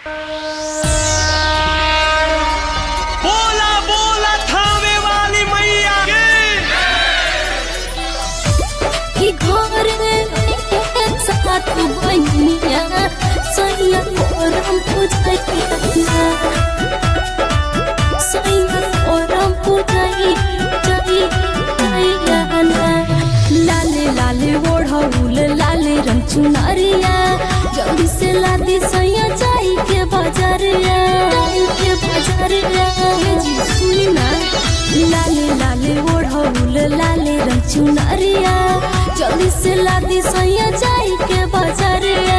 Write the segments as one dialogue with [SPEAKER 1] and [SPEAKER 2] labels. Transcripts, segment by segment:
[SPEAKER 1] बोला बोला थावे वाली मैया
[SPEAKER 2] की घर एक साथ बनिया सैया कोरम पूजैया सैया कोरम पूजैया लाले लाले ओढ़ौल लाले रंग चुनरिया जल्दी से लादी सैया जाई के बाजारिया जी सुनी ना लाले लाले ओढ़ौल लाले रंग चुनरिया जल्दी से लादी सैया जाई के बाजारिया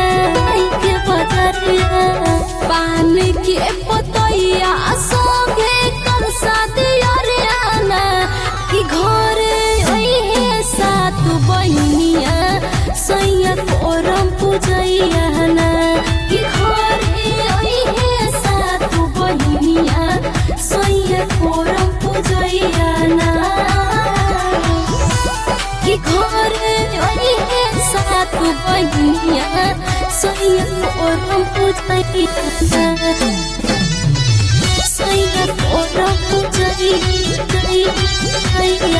[SPEAKER 2] पान के पतैया संगे कल शादिया रे आना कि घरे ओहे साथ बहिनिया सैया कोरम पूजैया ना कि घरे ओहे साथ बहिनिया सैया कोरम पूजैया ना कि घरे ओहे साथ बहिनिया सैया कोरम पूजैया सैया कोरम पूजैया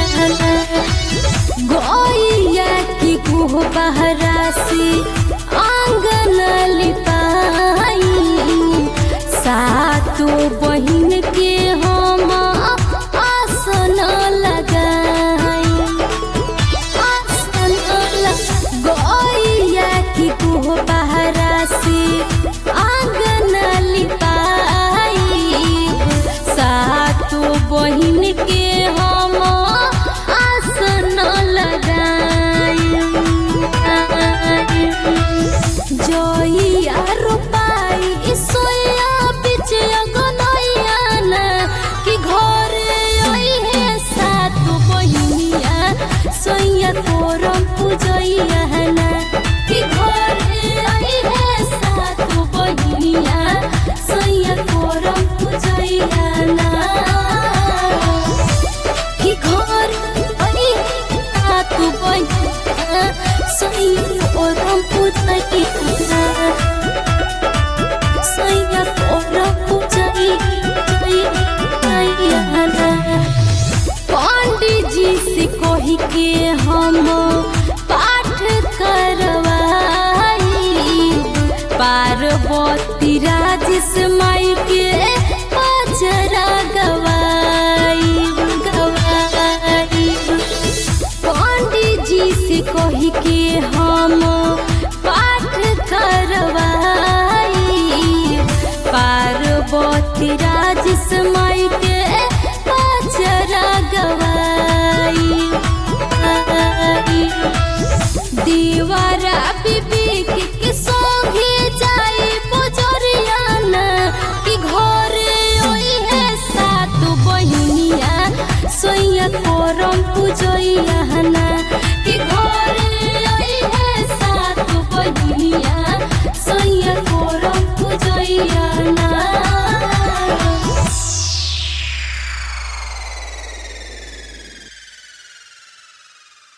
[SPEAKER 2] गैया की गोबहरा से आंगन लिपाई सातो बहिन के हम आसन लगाई गैया की गोबहरा से आंगन लिपाई सातो बहिन के हम आसन लगाई जइया रोपाई सोया बिच अगनैया ना कि घरे ओहे साथ बहिनिया सैया कोरम पूजैया ना कि घरे ओहे साथ बहिनिया सैया कोरम पूजैया ना कि घरे ओहे साथ बहिनिया सैया कोरम पूजैया सैया कोरम पूजैया पंडित जी से कही के हम पाठ करवाई पार्वती राजेश माई के पचरा गवाई पंडित जी से कही के हम पाठ करवाई पार्वती